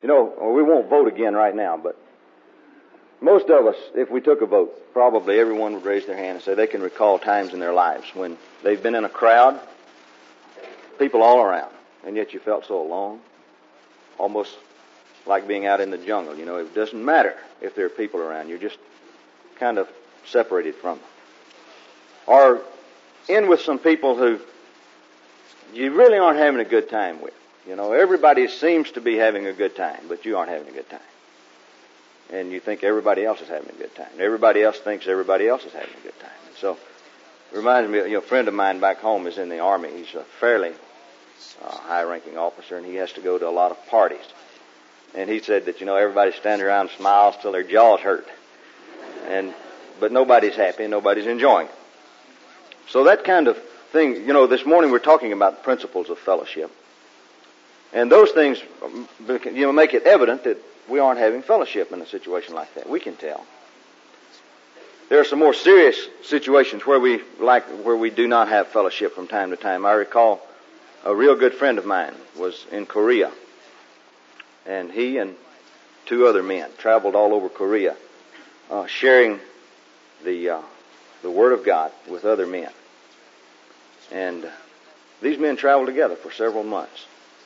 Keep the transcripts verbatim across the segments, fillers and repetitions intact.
You know, well, we won't vote again right now, but most of us, if we took a vote, probably everyone would raise their hand and say they can recall times in their lives when they've been in a crowd, people all around, and yet you felt so alone, almost like being out in the jungle. You know, it doesn't matter if there are people around. You're just kind of separated from them. Or in with some people who you really aren't having a good time with. You know, everybody seems to be having a good time, but you aren't having a good time. And you think everybody else is having a good time. Everybody else thinks everybody else is having a good time. And so, it reminds me, you know, a friend of mine back home is in the Army. He's a fairly uh, high-ranking officer, and he has to go to a lot of parties. And he said that, you know, everybody stands around and smiles till their jaws hurt. And, but nobody's happy and nobody's enjoying it. So that kind of thing, you know, this morning we're talking about principles of fellowship. And those things, you know, make it evident that we aren't having fellowship in a situation like that. We can tell. There are some more serious situations where we like where we do not have fellowship from time to time. I recall a real good friend of mine was in Korea, and he and two other men traveled all over Korea, uh, sharing the uh, the Word of God with other men. And uh, these men traveled together for several months.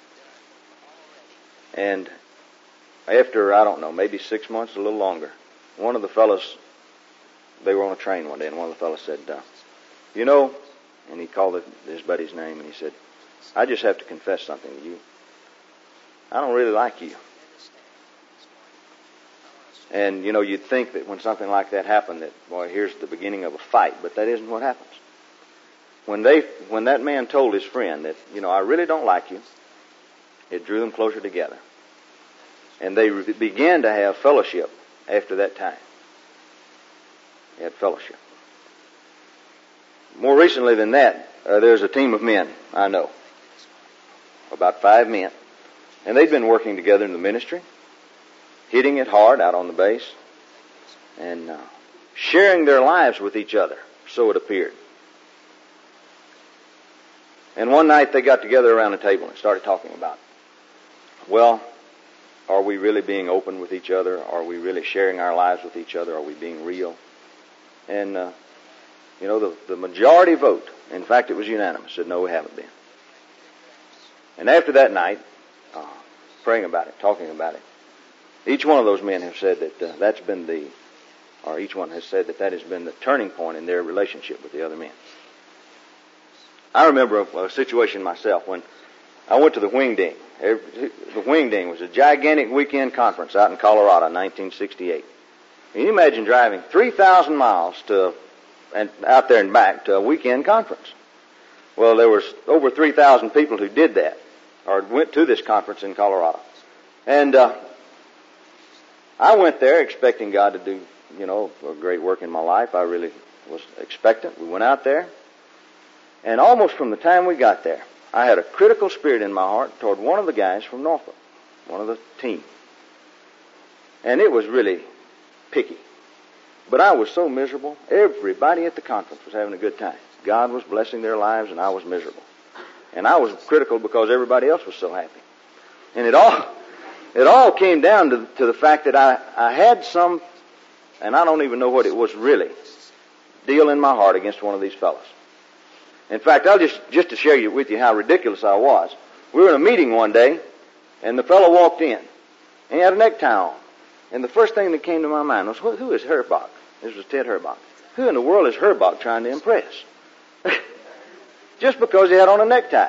And after, I don't know, maybe six months, a little longer, one of the fellows, they were on a train one day, and one of the fellows said, uh, you know, and he called it, his buddy's name, and he said, I just have to confess something to you. I don't really like you. And, you know, you'd think that when something like that happened, that, boy, here's the beginning of a fight, but that isn't what happens. When they, when that man told his friend that, you know, I really don't like you, it drew them closer together. And they re- began to have fellowship after that time. They had fellowship. More recently than that, uh, there's a team of men I know, about five men, and they'd been working together in the ministry, hitting it hard out on the base, and uh, sharing their lives with each other, so it appeared. And one night they got together around a table and started talking about, well, are we really being open with each other? Are we really sharing our lives with each other? Are we being real? And, uh, you know, the, the majority vote, in fact it was unanimous, said no, we haven't been. And after that night, uh, praying about it, talking about it, each one of those men have said that uh, that's been the, or each one has said that that has been the turning point in their relationship with the other men. I remember a, a situation myself when I went to the Wingding. The Wingding was a gigantic weekend conference out in Colorado in nineteen sixty-eight. Can you imagine driving three thousand miles to, and out there and back to a weekend conference? Well, there was over three thousand people who did that, or went to this conference in Colorado. And uh, I went there expecting God to do, you know, a great work in my life. I really was expectant. We went out there, and almost from the time we got there, I had a critical spirit in my heart toward one of the guys from Norfolk, one of the team. And it was really picky. But I was so miserable. Everybody at the conference was having a good time. God was blessing their lives, and I was miserable. And I was critical because everybody else was so happy. And it all it all came down to, to the fact that I, I had some, and I don't even know what it was really, deal in my heart against one of these fellows. In fact, I'll just, just to share with you how ridiculous I was. We were in a meeting one day, and the fellow walked in, and he had a necktie on. And the first thing that came to my mind was, who is Herbach? This was Ted Herbach. Who in the world is Herbach trying to impress? Just because he had on a necktie.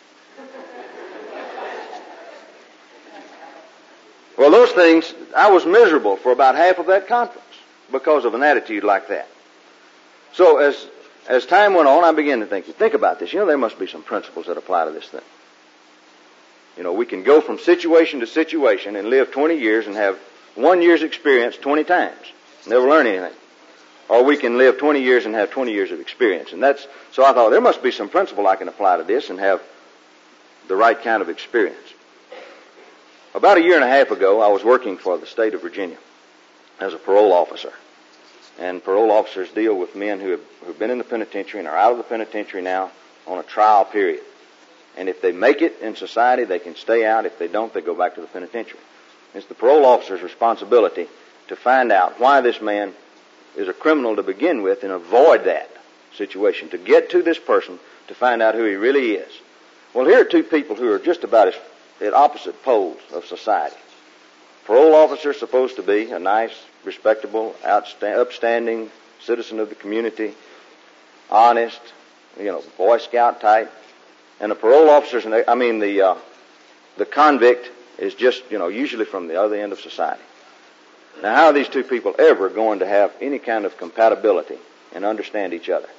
Well, those things, I was miserable for about half of that conference because of an attitude like that. So as As time went on, I began to think, think about this. You know, there must be some principles that apply to this thing. You know, we can go from situation to situation and live twenty years and have one year's experience twenty times. Never learn anything. Or we can live twenty years and have twenty years of experience. And that's, so I thought there must be some principle I can apply to this and have the right kind of experience. About a year and a half ago, I was working for the state of Virginia as a parole officer. And parole officers deal with men who have who've been in the penitentiary and are out of the penitentiary now on a trial period. And if they make it in society, they can stay out. If they don't, they go back to the penitentiary. It's the parole officer's responsibility to find out why this man is a criminal to begin with and avoid that situation, to get to this person to find out who he really is. Well, here are two people who are just about as, at opposite poles of society. Parole officer is supposed to be a nice, respectable, outsta- upstanding citizen of the community, honest, you know, Boy Scout type. And the parole officers, I mean the uh, the convict is just, you know, usually from the other end of society. Now, how are these two people ever going to have any kind of compatibility and understand each other?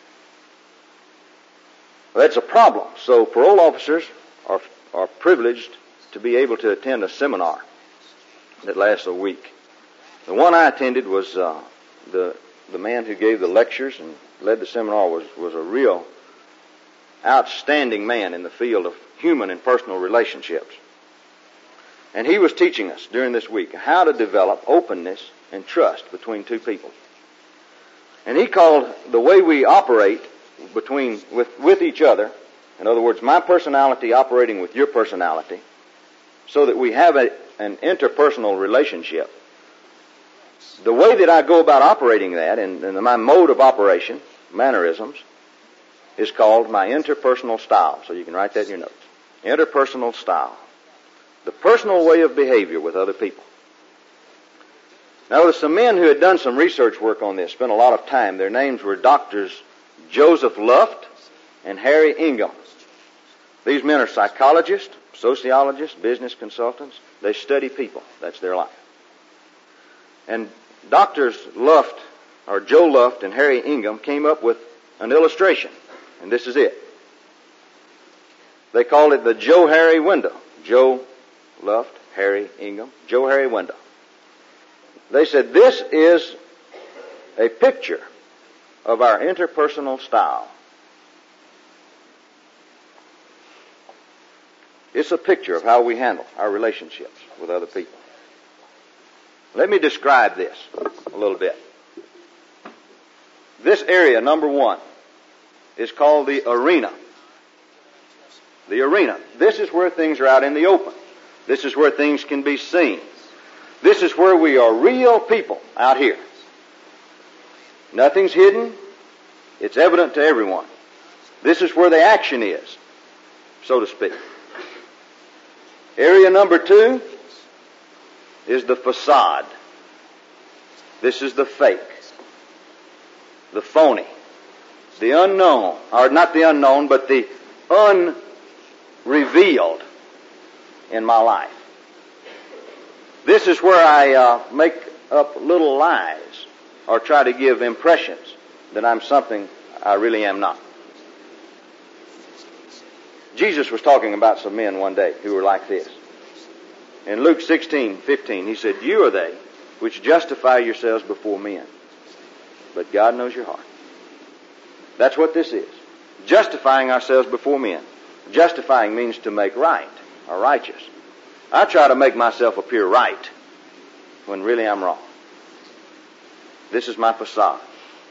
Well, that's a problem. So parole officers are are privileged to be able to attend a seminar that lasts a week. The one I attended was uh, the the man who gave the lectures and led the seminar was was a real outstanding man in the field of human and personal relationships. And he was teaching us during this week how to develop openness and trust between two people. And he called the way we operate between with, with each other, in other words, my personality operating with your personality, so that we have a, an interpersonal relationship. The way that I go about operating that, and, and my mode of operation, mannerisms, is called my interpersonal style. So you can write that in your notes. Interpersonal style. The personal way of behavior with other people. Now, there were some men who had done some research work on this, spent a lot of time. Their names were Doctors Joseph Luft and Harry Ingham. These men are psychologists, sociologists, business consultants. They study people. That's their life. And Doctors Luft, or Joe Luft and Harry Ingham, came up with an illustration. And this is it. They called it the Joe Harry window. Joe Luft, Harry Ingham, Joe Harry window. They said this is a picture of our interpersonal style. It's a picture of how we handle our relationships with other people. Let me describe this a little bit. This area, number one, is called the arena. The arena. This is where things are out in the open. This is where things can be seen. This is where we are real people out here. Nothing's hidden. It's evident to everyone. This is where the action is, so to speak. Area number two is the facade. This is the fake, the phony, the unknown, or not the unknown, but the unrevealed in my life. This is where I uh, make up little lies or try to give impressions that I'm something I really am not. Jesus was talking about some men one day who were like this. In Luke sixteen fifteen, he said, "You are they which justify yourselves before men, but God knows your heart." That's what this is. Justifying ourselves before men. Justifying means to make right or righteous. I try to make myself appear right when really I'm wrong. This is my facade.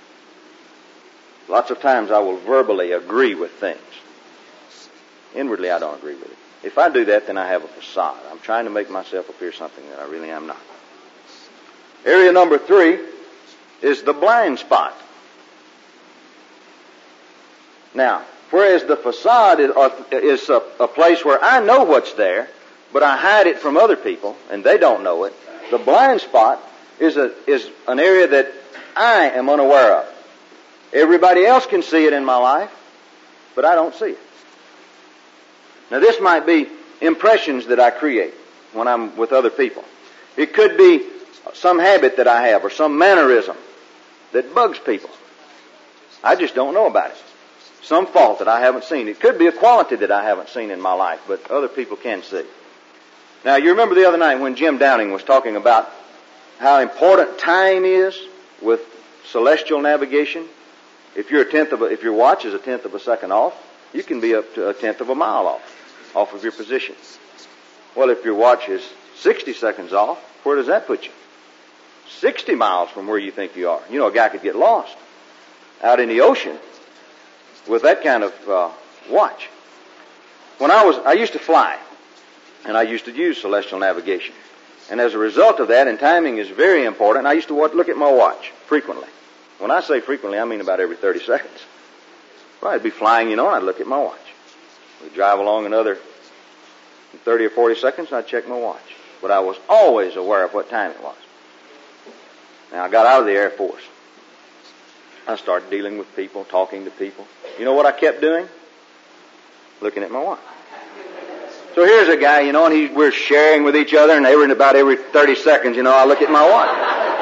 Lots of times I will verbally agree with things. Inwardly I don't agree with it. If I do that, then I have a facade. I'm trying to make myself appear something that I really am not. Area number three is the blind spot. Now, whereas the facade is, is a, a place where I know what's there, but I hide it from other people, and they don't know it, the blind spot is a is an area that I am unaware of. Everybody else can see it in my life, but I don't see it. Now, this might be impressions that I create when I'm with other people. It could be some habit that I have or some mannerism that bugs people. I just don't know about it. Some fault that I haven't seen. It could be a quality that I haven't seen in my life, but other people can see. Now, you remember the other night when Jim Downing was talking about how important time is with celestial navigation. If you're a tenth of a, if your watch is a tenth of a second off, you can be up to a tenth of a mile off, off of your position. Well, if your watch is sixty seconds off, where does that put you? sixty miles from where you think you are. You know, a guy could get lost out in the ocean with that kind of uh, watch. When I was, I used to fly, and I used to use celestial navigation. And as a result of that, and timing is very important, I used to look at my watch frequently. When I say frequently, I mean about every thirty seconds. Well, I'd be flying, you know, and I'd look at my watch. We'd drive along another thirty or forty seconds, and I'd check my watch. But I was always aware of what time it was. Now, I got out of the Air Force. I started dealing with people, talking to people. You know what I kept doing? Looking at my watch. So here's a guy, you know, and he, we're sharing with each other, and every, about every thirty seconds, you know, I look at my watch.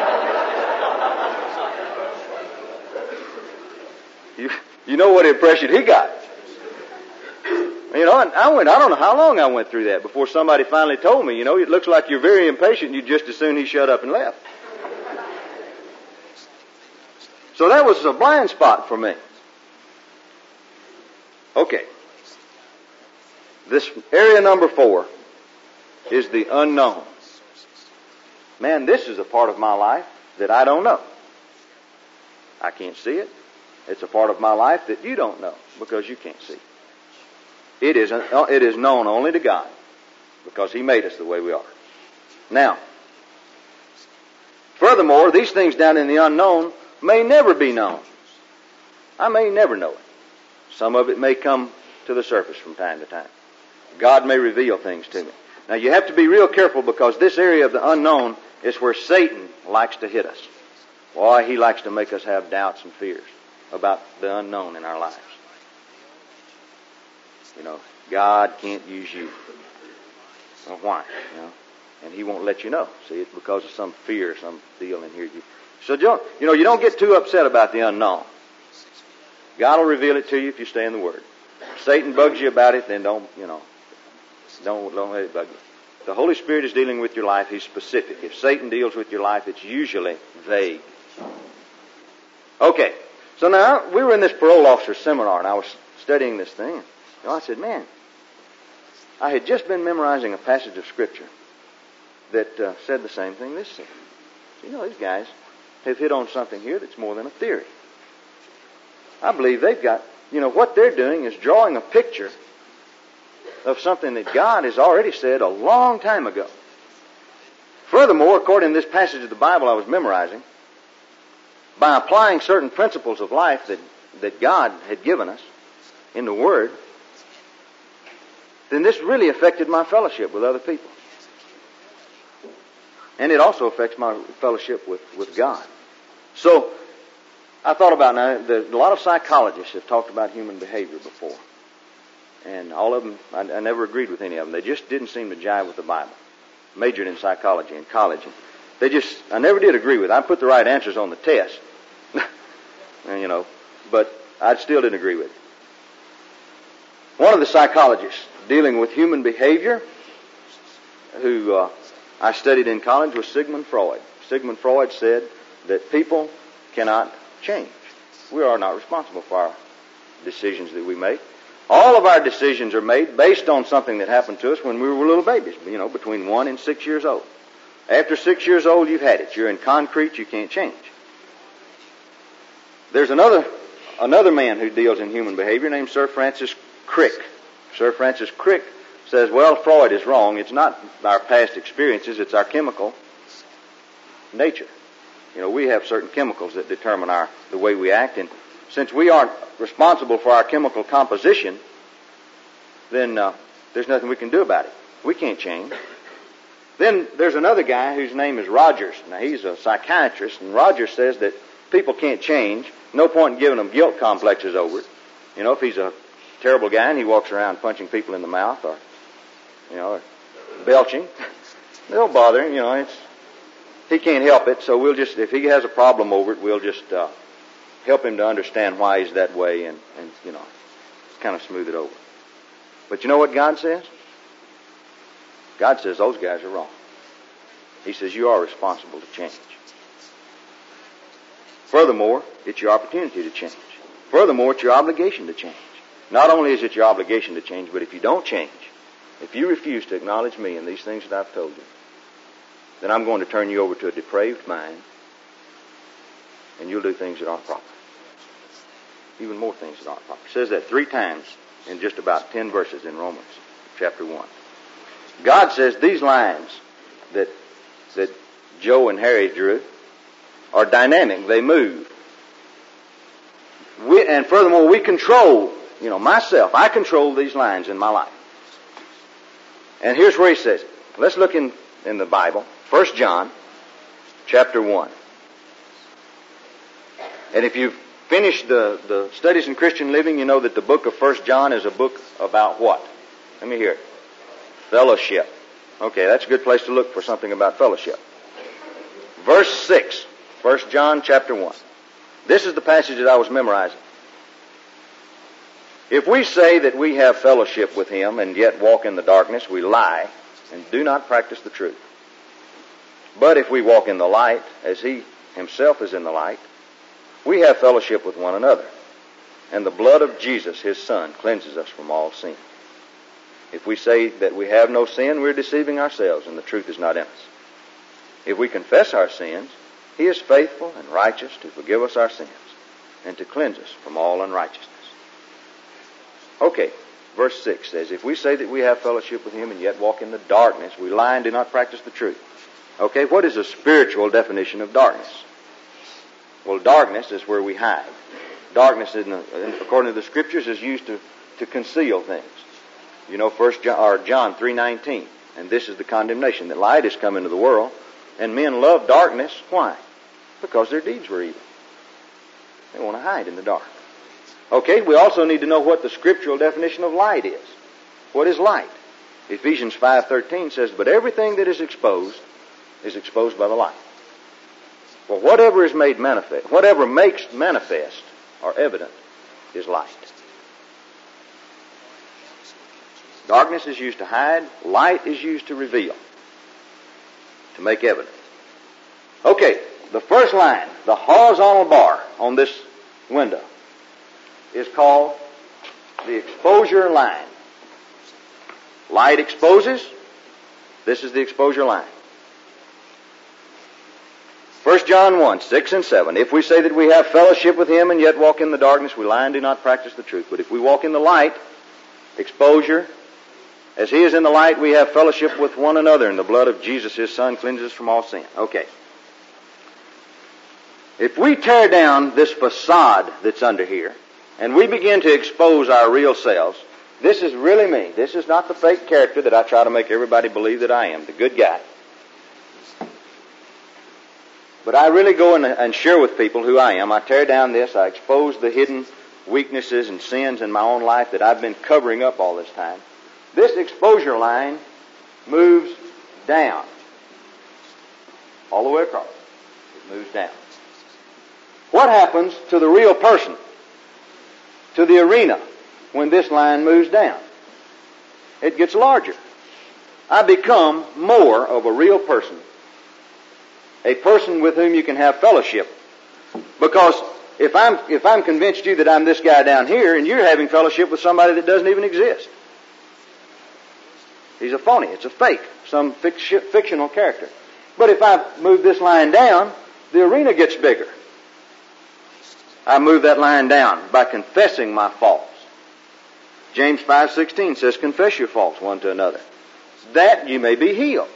you, you know what impression he got. You know, and I went, I don't know how long I went through that before somebody finally told me, you know, it looks like you're very impatient, you just as soon he shut up and left. So that was a blind spot for me. Okay. This area number four is the unknown. Man, this is a part of my life that I don't know. I can't see it. It's a part of my life that you don't know because you can't see. It is, it is known only to God because He made us the way we are. Now, furthermore, these things down in the unknown may never be known. I may never know it. Some of it may come to the surface from time to time. God may reveal things to me. Now you have to be real careful because this area of the unknown is where Satan likes to hit us. Why? He likes to make us have doubts and fears about the unknown in our lives. You know, God can't use you. Well, why? You know, and He won't let you know. See, it's because of some fear, some deal in here. You, so, don't, you know, you don't get too upset about the unknown. God will reveal it to you if you stay in the Word. If Satan bugs you about it, then don't, you know, don't, don't let it bug you. The Holy Spirit is dealing with your life. He's specific. If Satan deals with your life, it's usually vague. Okay. So now, we were in this parole officer seminar, and I was studying this thing. You know, I said, man, I had just been memorizing a passage of Scripture that uh, said the same thing this said. So, you know, these guys have hit on something here that's more than a theory. I believe they've got, you know, what they're doing is drawing a picture of something that God has already said a long time ago. Furthermore, according to this passage of the Bible I was memorizing, by applying certain principles of life that, that God had given us in the Word, then this really affected my fellowship with other people. And it also affects my fellowship with, with God. So, I thought about now, the, a lot of psychologists have talked about human behavior before. And all of them, I, I never agreed with any of them. They just didn't seem to jive with the Bible. Majored in psychology in college. And they just, I never did agree with it. I put the right answers on the test. and, you know, but I still didn't agree with it. One of the psychologists dealing with human behavior who uh, I studied in college was Sigmund Freud. Sigmund Freud said that people cannot change. We are not responsible for our decisions that we make. All of our decisions are made based on something that happened to us when we were little babies, you know, between one and six years old. After six years old, you've had it. You're in concrete, you can't change. There's another another man who deals in human behavior named Sir Francis Crick. Sir Francis Crick says, well, Freud is wrong. It's not our past experiences, it's our chemical nature. You know, we have certain chemicals that determine our the way we act, and since we aren't responsible for our chemical composition, then uh, there's nothing we can do about it. We can't change. Then there's another guy whose name is Rogers. Now, he's a psychiatrist, and Rogers says that people can't change. No point in giving them guilt complexes over it. You know, if he's a terrible guy and he walks around punching people in the mouth or, you know, or belching, they'll bother him. You know, it's, he can't help it, so we'll just, if he has a problem over it, we'll just uh, help him to understand why he's that way and, and, you know, kind of smooth it over. But you know what God says? God says those guys are wrong. He says you are responsible to change. Furthermore, it's your opportunity to change. Furthermore, it's your obligation to change. Not only is it your obligation to change, but if you don't change, if you refuse to acknowledge me and these things that I've told you, then I'm going to turn you over to a depraved mind, and you'll do things that aren't proper. Even more things that aren't proper. It says that three times in just about ten verses in Romans chapter one. God says these lines that that Joe and Harry drew are dynamic. They move. We, and furthermore, we control, you know, myself. I control these lines in my life. And here's where he says it. Let's look in, in the Bible. First John, chapter one. And if you've finished the, the studies in Christian living, you know that the book of First John is a book about what? Let me hear it. Fellowship. Okay, that's a good place to look for something about fellowship. Verse six, First John chapter one. This is the passage that I was memorizing. If we say that we have fellowship with him and yet walk in the darkness, we lie and do not practice the truth. But if we walk in the light, as he himself is in the light, we have fellowship with one another. And the blood of Jesus, his Son, cleanses us from all sin. If we say that we have no sin, we're deceiving ourselves, and the truth is not in us. If we confess our sins, he is faithful and righteous to forgive us our sins and to cleanse us from all unrighteousness. Okay, verse six says, if we say that we have fellowship with him and yet walk in the darkness, we lie and do not practice the truth. Okay, what is a spiritual definition of darkness? Well, darkness is where we hide. Darkness, in the, according to the Scriptures, is used to, to conceal things. You know, First John, or John three nineteen, and this is the condemnation, that light has come into the world, and men love darkness. Why? Because their deeds were evil. They want to hide in the dark. Okay, we also need to know what the scriptural definition of light is. What is light? Ephesians five thirteen says, but everything that is exposed is exposed by the light. Well, whatever is made manifest, whatever makes manifest or evident is light. Darkness is used to hide. Light is used to reveal, to make evident. Okay, the first line, the horizontal bar on this window, is called the exposure line. Light exposes. This is the exposure line. First John one, six and seven. If we say that we have fellowship with him and yet walk in the darkness, we lie and do not practice the truth. But if we walk in the light, exposure, as he is in the light, we have fellowship with one another, and the blood of Jesus, his Son, cleanses us from all sin. Okay. If we tear down this facade that's under here, and we begin to expose our real selves, this is really me. This is not the fake character that I try to make everybody believe that I am, the good guy. But I really go in and share with people who I am. I tear down this. I expose the hidden weaknesses and sins in my own life that I've been covering up all this time. This exposure line moves down. All the way across. It moves down. What happens to the real person, to the arena, when this line moves down? It gets larger. I become more of a real person. A person with whom you can have fellowship. Because if I'm, if I'm convinced you that I'm this guy down here, and you're having fellowship with somebody that doesn't even exist. He's a phony. It's a fake. Some fic- fictional character. But if I move this line down, the arena gets bigger. I move that line down by confessing my faults. James five sixteen says, confess your faults one to another, that you may be healed.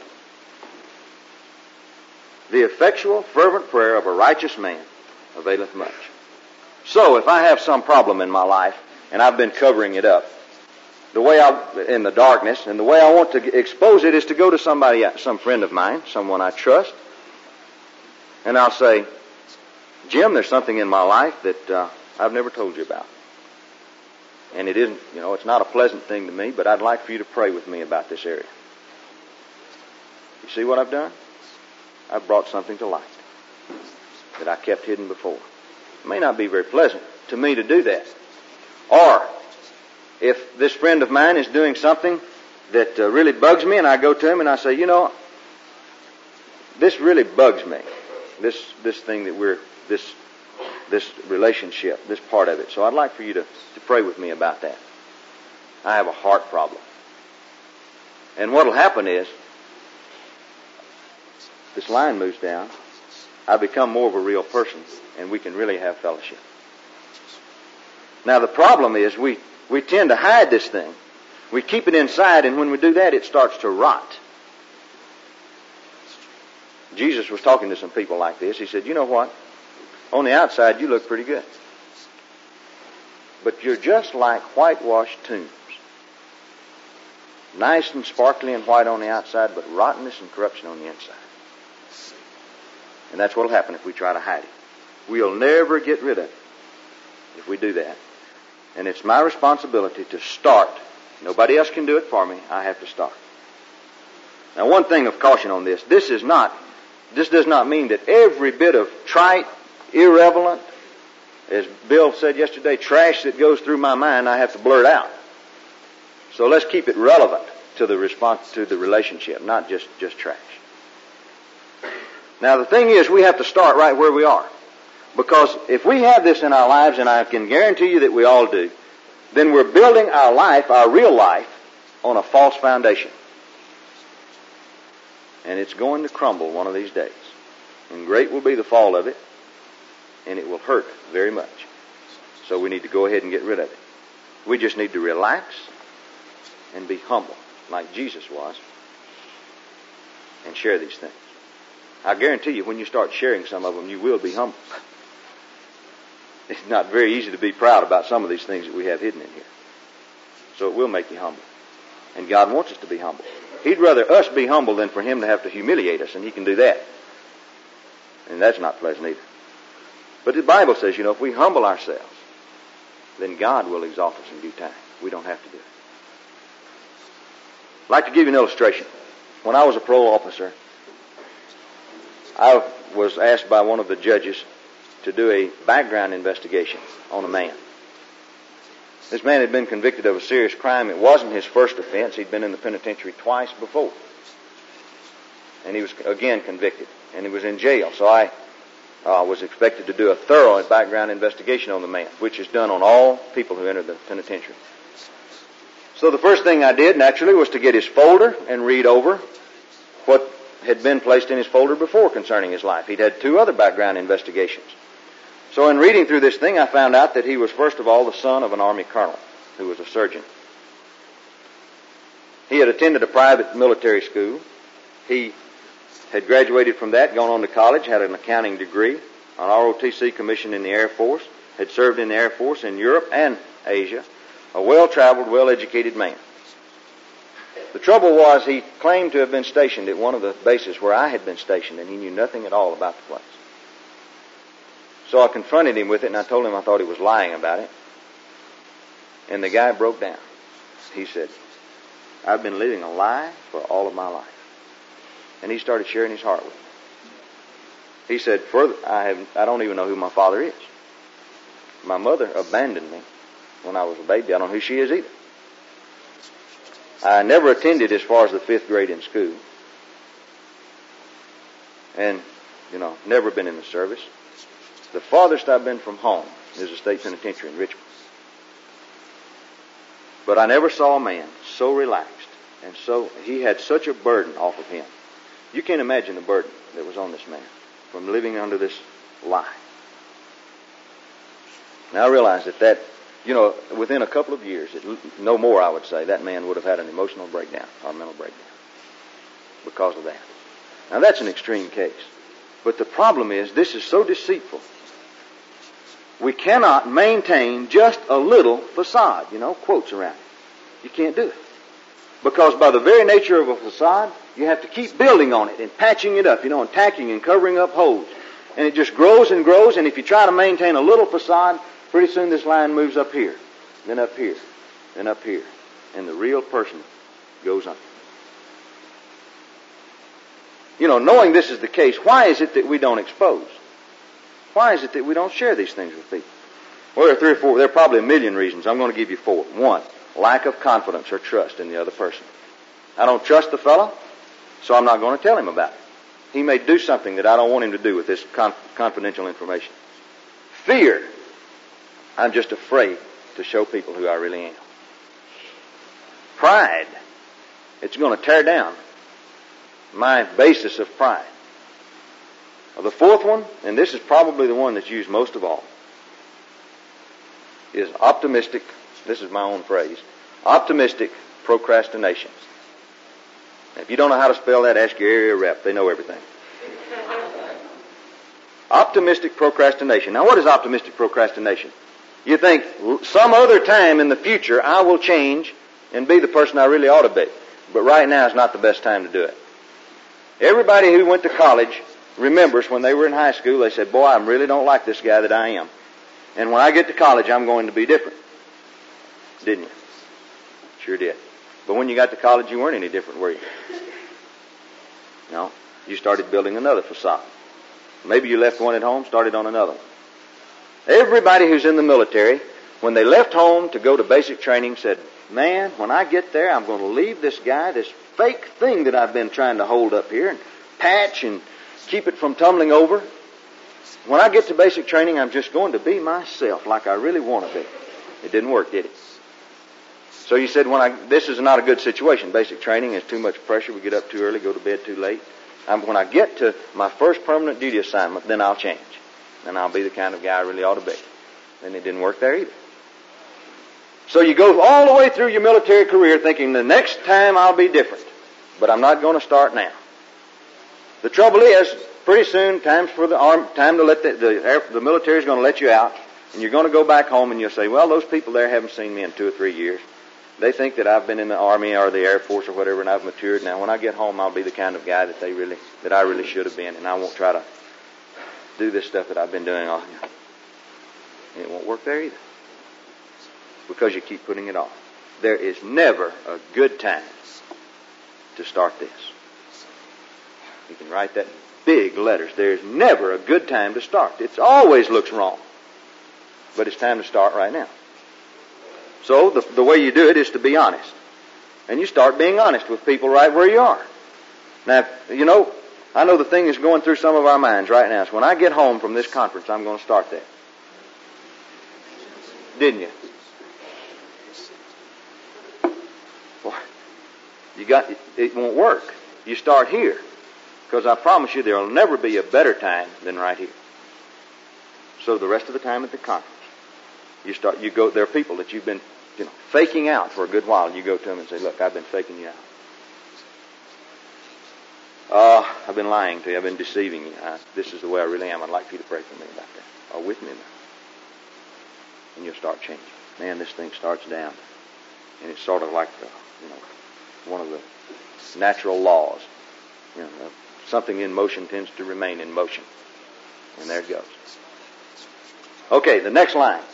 The effectual, fervent prayer of a righteous man availeth much. So, if I have some problem in my life, and I've been covering it up, the way I, in the darkness, and the way I want to expose it is to go to somebody, some friend of mine, someone I trust, and I'll say, Jim, there's something in my life that uh, I've never told you about. And it isn't, you know, it's not a pleasant thing to me, but I'd like for you to pray with me about this area. You see what I've done? I've brought something to light that I kept hidden before. It may not be very pleasant to me to do that. Or, if this friend of mine is doing something that uh, really bugs me, and I go to him and I say, you know, this really bugs me. This this thing that we're, this this relationship, this part of it. So I'd like for you to, to pray with me about that. I have a heart problem. And what will happen is, this line moves down, I become more of a real person, and we can really have fellowship. Now the problem is we, we tend to hide this thing. We keep it inside, and when we do that, it starts to rot. Jesus was talking to some people like this. He said, you know what? On the outside, you look pretty good. But you're just like whitewashed tombs. Nice and sparkly and white on the outside, but rottenness and corruption on the inside. And that's what will happen if we try to hide it. We'll never get rid of it if we do that. And it's my responsibility to start. Nobody else can do it for me. I have to start. Now, one thing of caution on this. This is not, this does not mean that every bit of trite, irrelevant, as Bill said yesterday, trash that goes through my mind, I have to blurt out. So let's keep it relevant to the response, to the relationship, not just, just trash. Now, the thing is, we have to start right where we are. Because if we have this in our lives, and I can guarantee you that we all do, then we're building our life, our real life, on a false foundation. And it's going to crumble one of these days. And great will be the fall of it, and it will hurt very much. So we need to go ahead and get rid of it. We just need to relax and be humble, like Jesus was, and share these things. I guarantee you, when you start sharing some of them, you will be humble. It's not very easy to be proud about some of these things that we have hidden in here. So it will make you humble. And God wants us to be humble. He'd rather us be humble than for Him to have to humiliate us, and He can do that. And that's not pleasant either. But the Bible says, you know, if we humble ourselves, then God will exalt us in due time. We don't have to do it. I'd like to give you an illustration. When I was a parole officer, I was asked by one of the judges to do a background investigation on a man. This man had been convicted of a serious crime. It wasn't his first offense. He'd been in the penitentiary twice before. And he was again convicted. And he was in jail. So I uh, was expected to do a thorough background investigation on the man, which is done on all people who enter the penitentiary. So the first thing I did, naturally, was to get his folder and read over what had been placed in his folder before concerning his life. He'd had two other background investigations. So in reading through this thing, I found out that he was, first of all, the son of an Army colonel who was a surgeon. He had attended a private military school. He had graduated from that, gone on to college, had an accounting degree, an R O T C commission in the Air Force, had served in the Air Force in Europe and Asia, a well-traveled, well-educated man. The trouble was he claimed to have been stationed at one of the bases where I had been stationed, and he knew nothing at all about the place. So I confronted him with it, and I told him I thought he was lying about it. And the guy broke down. He said, I've been living a lie for all of my life. And he started sharing his heart with me. He said, further, I, have, I don't even know who my father is. My mother abandoned me when I was a baby. I don't know who she is either. I never attended as far as the fifth grade in school. And, you know, never been in the service. The farthest I've been from home is a state penitentiary in Richmond. But I never saw a man so relaxed and so, he had such a burden off of him. You can't imagine the burden that was on this man from living under this lie. Now I realize that that, you know, within a couple of years, it, no more I would say, that man would have had an emotional breakdown or mental breakdown because of that. Now that's an extreme case. But the problem is, this is so deceitful. We cannot maintain just a little facade, you know, quotes around it. You can't do it. Because by the very nature of a facade, you have to keep building on it and patching it up, you know, and tacking and covering up holes. And it just grows and grows, and if you try to maintain a little facade, pretty soon this line moves up here, then up here, then up here. And the real person goes on. You know, knowing this is the case, why is it that we don't expose? Why is it that we don't share these things with people? Well, there are three or four, there are probably a million reasons. I'm going to give you four. One, lack of confidence or trust in the other person. I don't trust the fellow, so I'm not going to tell him about it. He may do something that I don't want him to do with this conf- confidential information. Fear. I'm just afraid to show people who I really am. Pride. It's going to tear down my basis of pride. Well, the fourth one, and this is probably the one that's used most of all, is optimistic, this is my own phrase, optimistic procrastination. If you don't know how to spell that, ask your area rep. They know everything. Optimistic procrastination. Now, what is optimistic procrastination? You think, some other time in the future I will change and be the person I really ought to be. But right now is not the best time to do it. Everybody who went to college remembers when they were in high school, they said, boy, I really don't like this guy that I am. And when I get to college, I'm going to be different. Didn't you? Sure did. But when you got to college, you weren't any different, were you? No. You started building another facade. Maybe you left one at home, started on another one. Everybody who's in the military, when they left home to go to basic training, said, man, when I get there, I'm going to leave this guy, this fake thing that I've been trying to hold up here and patch and keep it from tumbling over. When I get to basic training, I'm just going to be myself like I really want to be. It didn't work, did it? So you said, when I, this is not a good situation. Basic training is too much pressure. We get up too early, go to bed too late. I'm, when I get to my first permanent duty assignment, then I'll change. And I'll be the kind of guy I really ought to be. And it didn't work there either. So you go all the way through your military career thinking the next time I'll be different. But I'm not going to start now. The trouble is, pretty soon, time's for the arm, time to let the, the, air, the military is going to let you out. And you're going to go back home and you'll say, well, those people there haven't seen me in two or three years. They think that I've been in the Army or the Air Force or whatever and I've matured. Now when I get home, I'll be the kind of guy that they really, that I really should have been. And I won't try to do this stuff that I've been doing all year. It won't work there either. Because you keep putting it off. There is never a good time to start this. You can write that in big letters. There's never a good time to start. It always looks wrong. But it's time to start right now. So the, the way you do it is to be honest. And you start being honest with people right where you are. Now, you know, I know the thing is going through some of our minds right now. So when I get home from this conference, I'm going to start that. Didn't you? Boy, you got, it, it won't work. You start here. Because I promise you there will never be a better time than right here. So the rest of the time at the conference, you start, you go, there are people that you've been, you know, faking out for a good while. You go to them and say, look, I've been faking you out. Uh, I've been lying to you. I've been deceiving you. I, this is the way I really am. I'd like for you to pray for me about that. Or with me now. And you'll start changing. Man, this thing starts down. And it's sort of like, the, you know, one of the natural laws. You know, something in motion tends to remain in motion. And there it goes. Okay, the next line.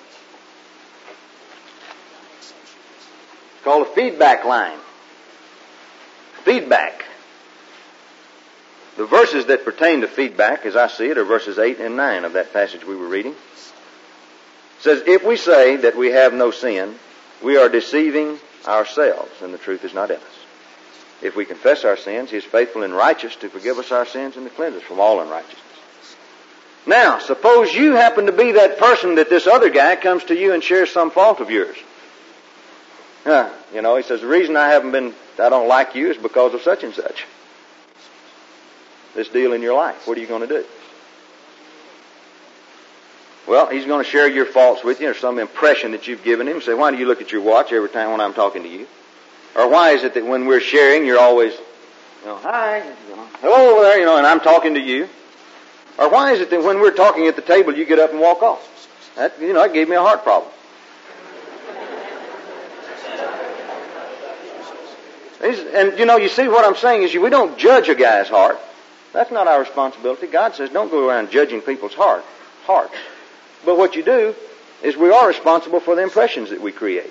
It's called a feedback line. Feedback. The verses that pertain to feedback, as I see it, are verses eight and nine of that passage we were reading. It says, if we say that we have no sin, we are deceiving ourselves, and the truth is not in us. If we confess our sins, He is faithful and righteous to forgive us our sins and to cleanse us from all unrighteousness. Now, suppose you happen to be that person that this other guy comes to you and shares some fault of yours. Huh, you know, he says, the reason I haven't been, I don't like you is because of such and such. This deal in your life. What are you going to do? Well, he's going to share your faults with you or some impression that you've given him. Say, why do you look at your watch every time when I'm talking to you? Or why is it that when we're sharing, you're always, you know, hi, you know, hello over there, you know, and I'm talking to you? Or why is it that when we're talking at the table, you get up and walk off? That, you know, that gave me a heart problem. And, you know, you see what I'm saying is we don't judge a guy's heart. That's not our responsibility. God says don't go around judging people's heart, hearts. But what you do is we are responsible for the impressions that we create.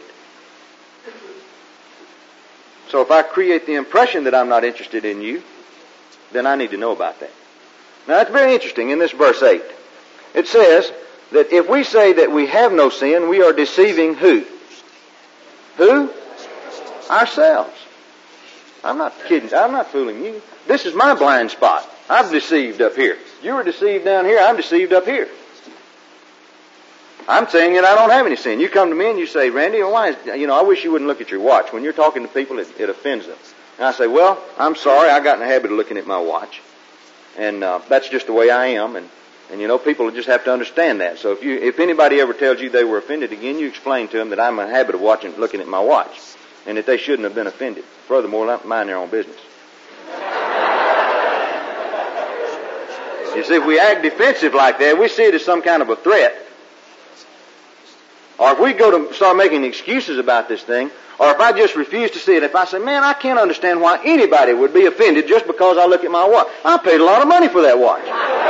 So if I create the impression that I'm not interested in you, then I need to know about that. Now that's very interesting in this verse eight. It says that if we say that we have no sin, we are deceiving who? Who? Ourselves. I'm not kidding. I'm not fooling you. This is my blind spot. I'm deceived up here. You were deceived down here. I'm deceived up here. I'm saying that I don't have any sin. You come to me and you say, Randy, why is, you know, I wish you wouldn't look at your watch. When you're talking to people, it, it offends them. And I say, well, I'm sorry. I got in the habit of looking at my watch. And uh, that's just the way I am. And, and, you know, people just have to understand that. So if you, if anybody ever tells you they were offended again, you explain to them that I'm in the habit of watching, looking at my watch. And that they shouldn't have been offended. Furthermore, mind their own business. You see, if we act defensive like that, we see it as some kind of a threat. Or if we go to start making excuses about this thing, or if I just refuse to see it, if I say, man, I can't understand why anybody would be offended just because I look at my watch. I paid a lot of money for that watch.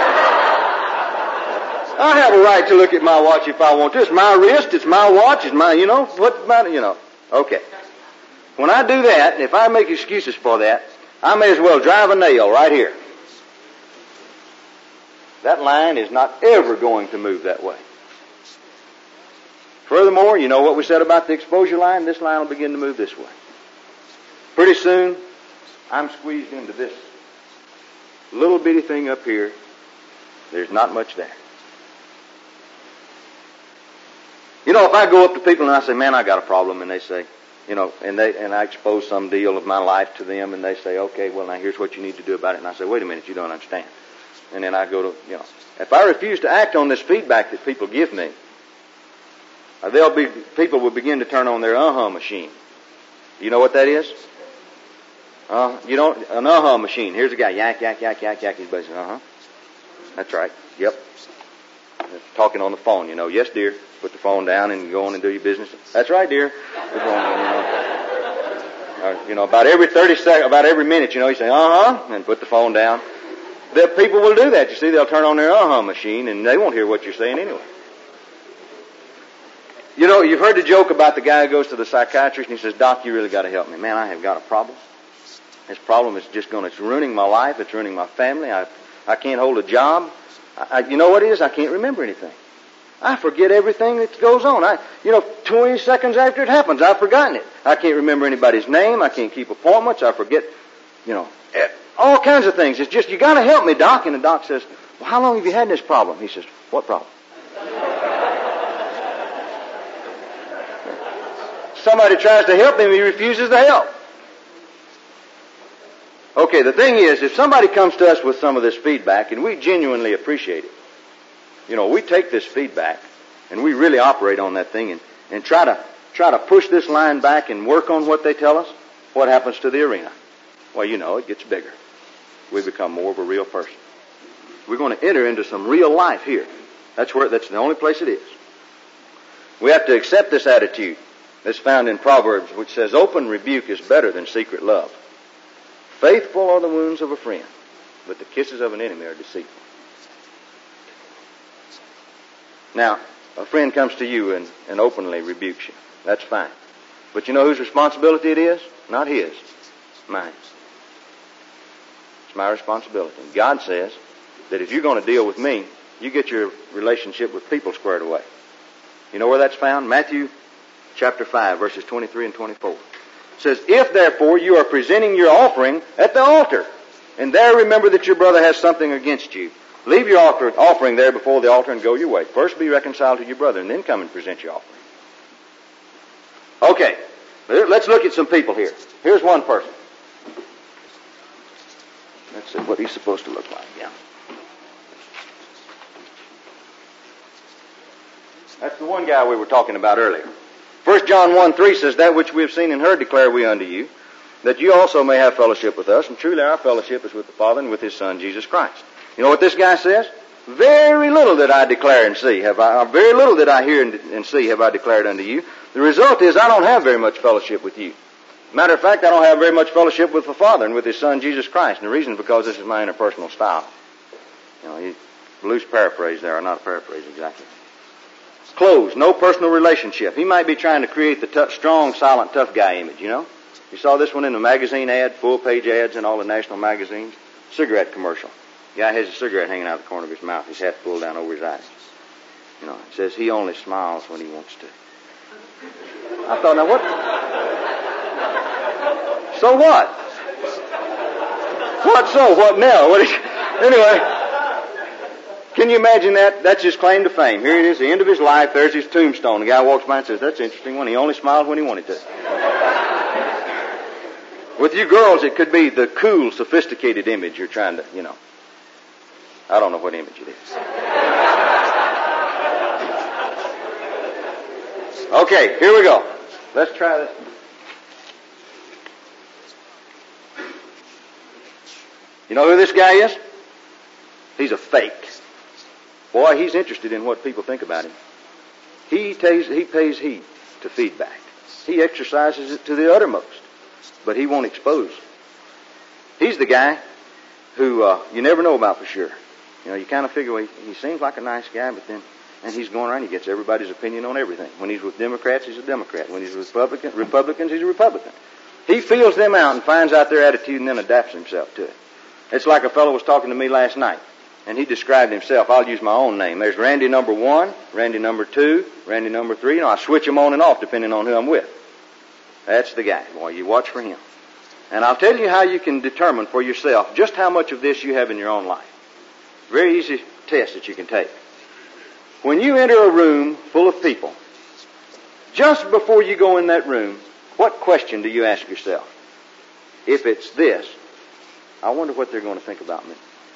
I have a right to look at my watch if I want to. It's my wrist, it's my watch, it's my, you know, what about, you know. Okay. When I do that, if I make excuses for that, I may as well drive a nail right here. That line is not ever going to move that way. Furthermore, you know what we said about the exposure line? This line will begin to move this way. Pretty soon, I'm squeezed into this little bitty thing up here. There's not much there. You know, if I go up to people and I say, man, I got a problem, and they say, you know, and they and I expose some deal of my life to them, and they say, okay, well, now here's what you need to do about it. And I say, wait a minute, you don't understand. And then I go to, you know, if I refuse to act on this feedback that people give me, There'll be, people will begin to turn on their uh-huh machine. You know what that is? Uh, you don't, an uh-huh machine. Here's a guy, yak, yak, yak, yak, yak. He's basically, uh-huh. That's right. Yep. Talking on the phone, you know. Yes, dear. Put the phone down and go on and do your business. That's right, dear. Put the phone down, you know. Uh, you know, about every thirty seconds, about every minute, you know, you say, uh-huh, and put the phone down. The people will do that. You see, they'll turn on their uh-huh machine, and they won't hear what you're saying anyway. You know, you've heard the joke about the guy who goes to the psychiatrist and he says, Doc, you really got to help me. Man, I have got a problem. This problem is just going to, it's ruining my life. It's ruining my family. I I can't hold a job. I, I, you know what it is? I can't remember anything. I forget everything that goes on. I, you know, twenty seconds after it happens, I've forgotten it. I can't remember anybody's name. I can't keep appointments. I forget, you know, all kinds of things. It's just, you got to help me, Doc. And the doc says, well, how long have you had this problem? He says, what problem? Somebody tries to help him, he refuses to help. Okay, the thing is, if somebody comes to us with some of this feedback, and we genuinely appreciate it, you know, we take this feedback, and we really operate on that thing, and, and try to try to push this line back and work on what they tell us, what happens to the arena? Well, you know, it gets bigger. We become more of a real person. We're going to enter into some real life here. That's where, that's the only place it is. We have to accept this attitude. It's found in Proverbs, which says, open rebuke is better than secret love. Faithful are the wounds of a friend, but the kisses of an enemy are deceitful. Now, a friend comes to you and, and openly rebukes you. That's fine. But you know whose responsibility it is? Not his. Mine. It's my responsibility. And God says that if you're going to deal with me, you get your relationship with people squared away. You know where that's found? Matthew chapter five, verses twenty-three and twenty-four. It says, if therefore you are presenting your offering at the altar, and there remember that your brother has something against you, leave your offer, offering there before the altar and go your way. First be reconciled to your brother, and then come and present your offering. Okay, let's look at some people here. Here's one person. Let's see what he's supposed to look like. Yeah. That's the one guy we were talking about earlier. First John one three says, that which we have seen and heard declare we unto you, that you also may have fellowship with us, and truly our fellowship is with the Father and with His Son, Jesus Christ. You know what this guy says? Very little that I declare and see have I, or very little that I hear and, and see have I declared unto you. The result is I don't have very much fellowship with you. Matter of fact, I don't have very much fellowship with the Father and with His Son, Jesus Christ. And the reason is because this is my interpersonal style. You know, loose paraphrase there, or not a paraphrase exactly. Closed, no personal relationship. He might be trying to create the tough, strong, silent, tough guy image, you know. You saw this one in the magazine ad, full-page ads in all the national magazines. Cigarette commercial. The guy has a cigarette hanging out the corner of his mouth, his hat pulled down over his eyes. You know, it says he only smiles when he wants to. I thought, now what? So what? What so? What now? What is, anyway... Can you imagine that? That's his claim to fame. Here it is, the end of his life. There's his tombstone. The guy walks by and says, that's an interesting one. He only smiled when he wanted to. With you girls, it could be the cool, sophisticated image you're trying to, you know. I don't know what image it is. Okay, here we go. Let's try this. You know who this guy is? He's a fake. Boy, he's interested in what people think about him. He pays, he pays heed to feedback. He exercises it to the uttermost, but he won't expose. He's the guy who uh, you never know about for sure. You know, you kind of figure, well, he, he seems like a nice guy, but then, and he's going around, he gets everybody's opinion on everything. When he's with Democrats, he's a Democrat. When he's with Republican, Republicans, he's a Republican. He feels them out and finds out their attitude and then adapts himself to it. It's like a fellow was talking to me last night, and he described himself. I'll use my own name. There's Randy number one, Randy number two, Randy number three. You know, I switch them on and off depending on who I'm with. That's the guy. Boy, you watch for him. And I'll tell you how you can determine for yourself just how much of this you have in your own life. Very easy test that you can take. When you enter a room full of people, just before you go in that room, what question do you ask yourself? If it's this, I wonder what they're going to think about me.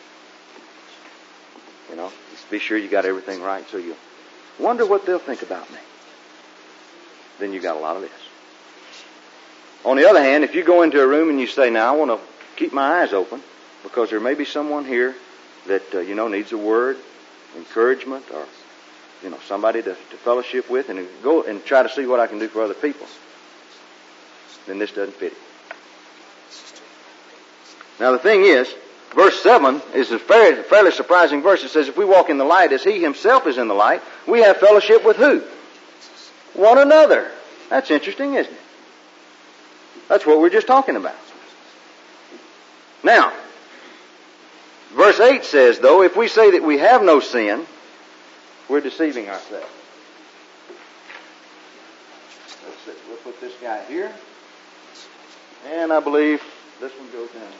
You know, just be sure you got everything right, so you wonder what they'll think about me. Then you got a lot of this. On the other hand, if you go into a room and you say, now I want to keep my eyes open because there may be someone here that, uh, you know, needs a word, encouragement, or, you know, somebody to, to fellowship with, and go and try to see what I can do for other people, then this doesn't fit it. Now the thing is, verse seven is a fairly, fairly surprising verse. It says, if we walk in the light as he himself is in the light, we have fellowship with who? One another. That's interesting, isn't it? That's what we're just talking about. Now, verse eight says, though, if we say that we have no sin, we're deceiving ourselves. Let's see. We'll put this guy here. And I believe this one goes down here.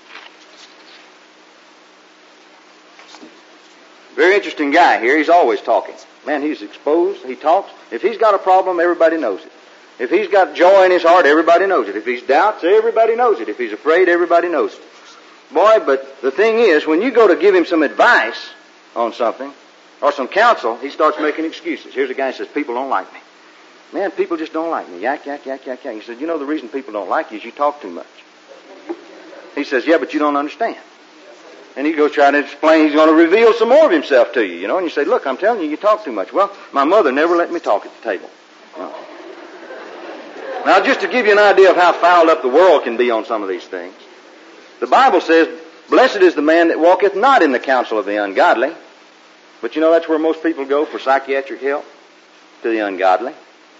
Very interesting guy here. He's always talking. Man, he's exposed. He talks. If he's got a problem, everybody knows it. If he's got joy in his heart, everybody knows it. If he's doubts, everybody knows it. If he's afraid, everybody knows it. Boy, but the thing is, when you go to give him some advice on something, or some counsel, he starts making excuses. Here's a guy who says, people don't like me. Man, people just don't like me. Yak, yak, yak, yak, yak. He said, you know, the reason people don't like you is you talk too much. He says, yeah, but you don't understand. And he goes try to explain, he's going to reveal some more of himself to you, you know. And you say, look, I'm telling you, you talk too much. Well, my mother never let me talk at the table. No. Now, just to give you an idea of how fouled up the world can be on some of these things, the Bible says, blessed is the man that walketh not in the counsel of the ungodly. But you know that's where most people go for psychiatric help, to the ungodly.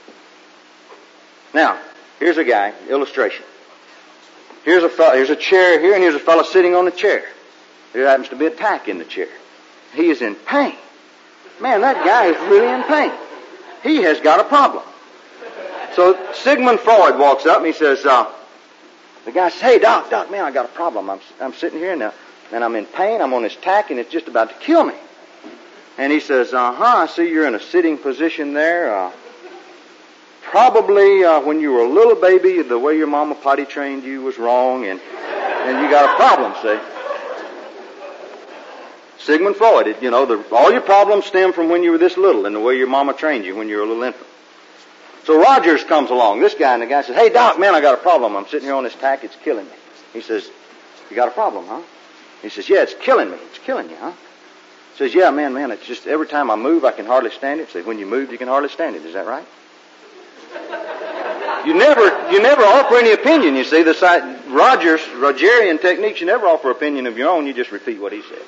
Now, here's a guy, illustration. Here's a fellow, here's a chair here, and here's a fellow sitting on the chair. There happens to be a tack in the chair. He is in pain. Man, that guy is really in pain. He has got a problem. So Sigmund Freud walks up and he says, uh, the guy says, hey, doc, doc, man, I got a problem. I'm, I'm sitting here now, and I'm in pain. I'm on this tack, and it's just about to kill me. And he says, uh-huh, I see you're in a sitting position there. Uh, probably uh, when you were a little baby, the way your mama potty trained you was wrong, and, and you got a problem, see? Sigmund Freud, it, you know, the, all your problems stem from when you were this little and the way your mama trained you when you were a little infant. So Rogers comes along, this guy, and the guy says, hey, doc, man, I got a problem. I'm sitting here on this tack. It's killing me. He says, you got a problem, huh? He says, yeah, it's killing me. It's killing you, huh? He says, yeah, man, man, it's just every time I move, I can hardly stand it. He says, when you move, you can hardly stand it. Is that right? You never, you never offer any opinion, you see. The side, Rogers, Rogerian techniques, you never offer opinion of your own. You just repeat what he says.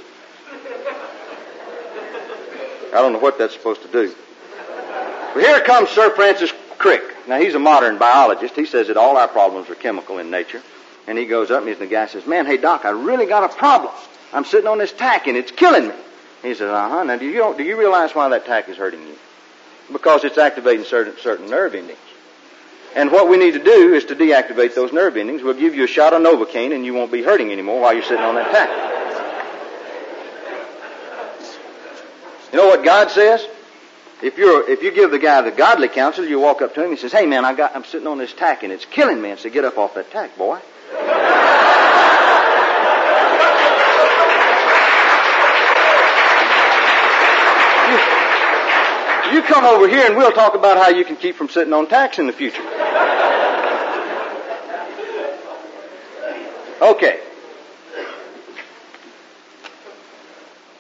I don't know what that's supposed to do. But here comes Sir Francis Crick. Now, he's a modern biologist. He says that all our problems are chemical in nature. And he goes up and the guy says, man, hey, doc, I really got a problem. I'm sitting on this tack and it's killing me. He says, uh-huh. Now, do you, do you realize why that tack is hurting you? Because it's activating certain, certain nerve endings. And what we need to do is to deactivate those nerve endings. We'll give you a shot of Novocaine and you won't be hurting anymore while you're sitting on that tack. You know what God says? If you're, if you give the guy the godly counsel, you walk up to him and he says, hey man, I got, I'm sitting on this tack and it's killing me. And say, get up off that tack, boy. you, you come over here and we'll talk about how you can keep from sitting on tacks in the future. Okay.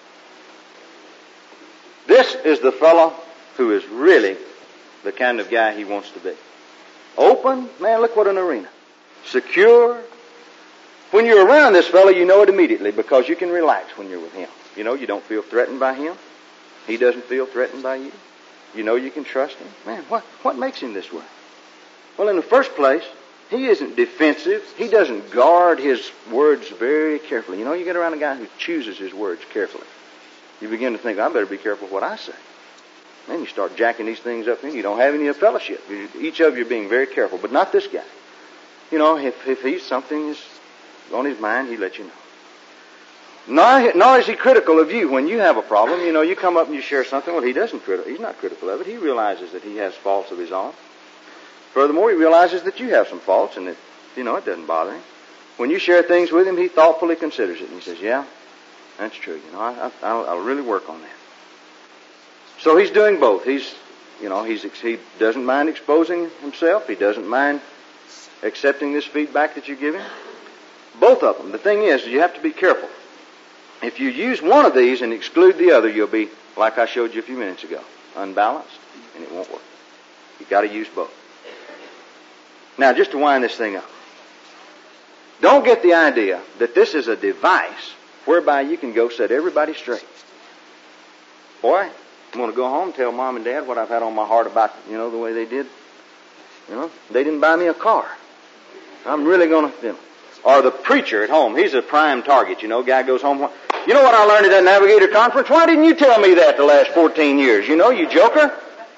This is the fellow who is really the kind of guy he wants to be. Open, man, look what an arena. Secure. When you're around this fellow, you know it immediately because you can relax when you're with him. You know, you don't feel threatened by him. He doesn't feel threatened by you. You know you can trust him. Man, what, what makes him this way? Well, in the first place, he isn't defensive. He doesn't guard his words very carefully. You know, you get around a guy who chooses his words carefully. You begin to think, I better be careful what I say. Then you start jacking these things up, and you don't have any fellowship. Each of you are being very careful, but not this guy. You know, if, if he's something is on his mind, he lets you know. Nor, nor is he critical of you when you have a problem. You know, you come up and you share something. Well, he doesn't critical. He's not critical of it. He realizes that he has faults of his own. Furthermore, he realizes that you have some faults, and that, you know, it doesn't bother him. When you share things with him, he thoughtfully considers it, and he says, "Yeah, that's true. You know, I, I, I'll, I'll really work on that." So he's doing both. He's, you know, he's he doesn't mind exposing himself. He doesn't mind accepting this feedback that you give him. Both of them. The thing is, you have to be careful. If you use one of these and exclude the other, you'll be, like I showed you a few minutes ago, unbalanced, and it won't work. You've got to use both. Now, just to wind this thing up, don't get the idea that this is a device whereby you can go set everybody straight. Boy, I'm going to go home and tell Mom and Dad what I've had on my heart about, you know, the way they did. You know, they didn't buy me a car. I'm really going to, you know. Or the preacher at home, he's a prime target, you know. Guy goes home, you know what I learned at that Navigator conference? Why didn't you tell me that the last fourteen years? You know, you joker.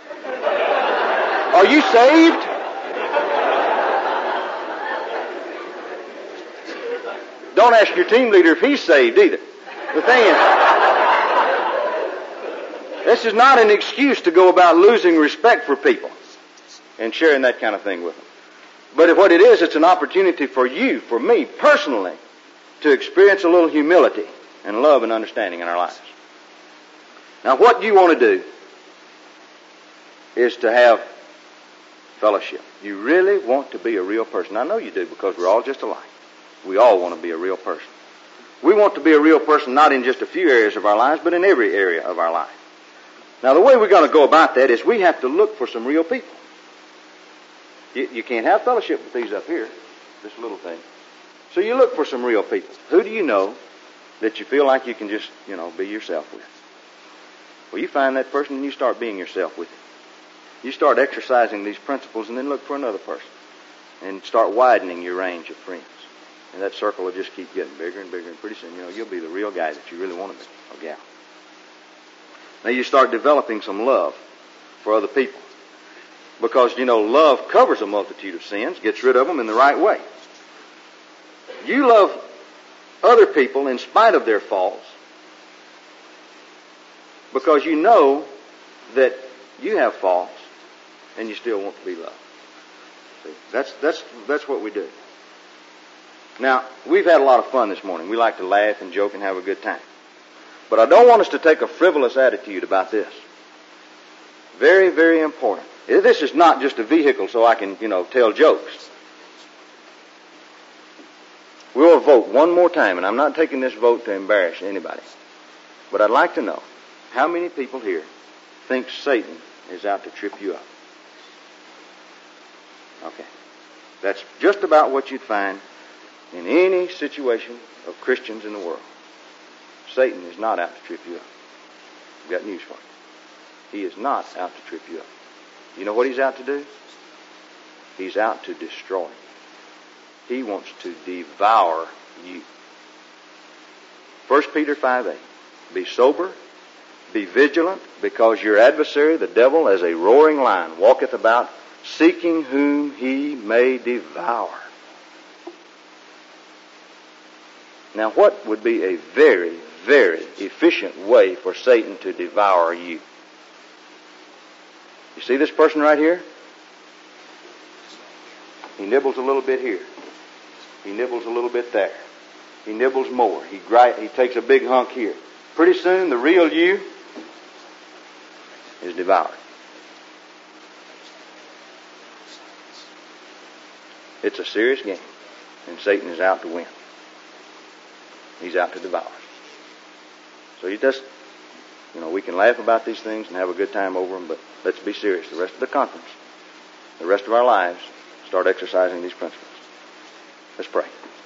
Are you saved? Don't ask your team leader if he's saved either. The thing is, this is not an excuse to go about losing respect for people and sharing that kind of thing with them. But what it is, it's an opportunity for you, for me personally, to experience a little humility and love and understanding in our lives. Now, what you want to do is to have fellowship. You really want to be a real person. I know you do, because we're all just alike. We all want to be a real person. We want to be a real person not in just a few areas of our lives, but in every area of our life. Now, the way we're going to go about that is we have to look for some real people. You, you can't have fellowship with these up here, this little thing. So you look for some real people. Who do you know that you feel like you can just, you know, be yourself with? Well, you find that person and you start being yourself with him. You start exercising these principles and then look for another person. And start widening your range of friends. And that circle will just keep getting bigger and bigger, and pretty soon, you know, you'll be the real guy that you really want to be, or gal. Now you start developing some love for other people. Because, you know, love covers a multitude of sins, gets rid of them in the right way. You love other people in spite of their faults because you know that you have faults and you still want to be loved. See, that's, that's, that's what we do. Now, we've had a lot of fun this morning. We like to laugh and joke and have a good time. But I don't want us to take a frivolous attitude about this. Very, very important. This is not just a vehicle so I can, you know, tell jokes. We'll vote one more time, and I'm not taking this vote to embarrass anybody. But I'd like to know how many people here think Satan is out to trip you up. Okay. That's just about what you'd find in any situation of Christians in the world. Satan is not out to trip you up. I've got news for you. He is not out to trip you up. You know what he's out to do? He's out to destroy you. He wants to devour you. First Peter five eight. Be sober, be vigilant, because your adversary, the devil, as a roaring lion, walketh about, seeking whom he may devour. Now, what would be a very, very efficient way for Satan to devour you? You see this person right here? He nibbles a little bit here. He nibbles a little bit there. He nibbles more. He gri- he takes a big hunk here. Pretty soon, the real you is devoured. It's a serious game, and Satan is out to win. He's out to devour. So you just You know, we can laugh about these things and have a good time over them, but let's be serious. The rest of the conference, the rest of our lives, start exercising these principles. Let's pray.